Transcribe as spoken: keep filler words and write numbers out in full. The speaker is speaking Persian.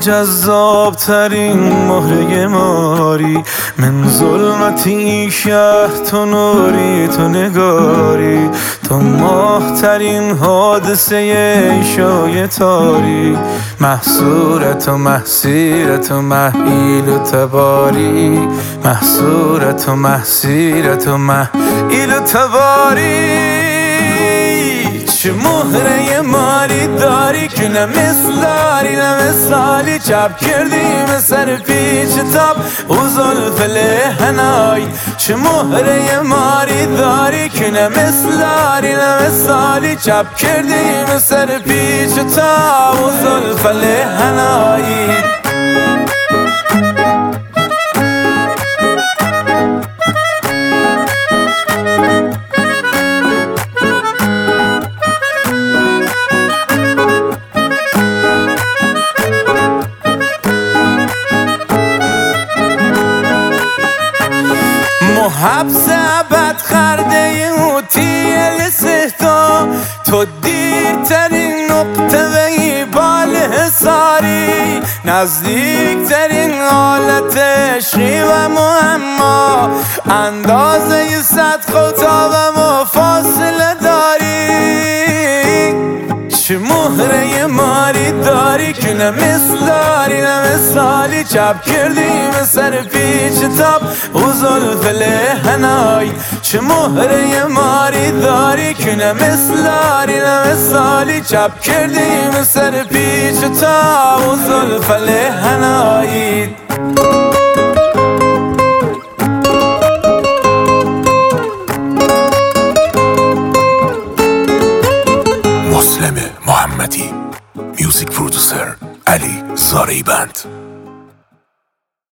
جذاب ترین مهره ماری، من ظلمتی شهر تو نوری، تو نگاری، تو ماه ترین حادثه شای تاری، محصورت و محصیرت و محیل و تباری، محصورت و محصیرت و محیل و تباری. چه مهره ماری داری که نه مثلاری نه مثالی، چپ کردیم سر پیچ تاب و زلف لحنای. چه مهره ماری داری که نه مثلاری نه مثالی، چپ کردیم سر پیچ تاب و زلف لحنای. حبس ابد خرده اوتیل سهتا، تو دیرترین نقطه وی بال حساری، نزدیکترین حالت عشقی و معما، اندازه صد خطا و ما فاصله داری. چه مهره ماری داری که نه مثلاری نه مثالی، چپ کردیم سر پیچ تاب و زلف لحنای. چه مهره ماری داری که نه مثلاری نه مثالی، چپ کردیم سر پیچ تاب و زلف لحنای. مسلم محمدی، میوزیک پرودوسر علی زارعی بند.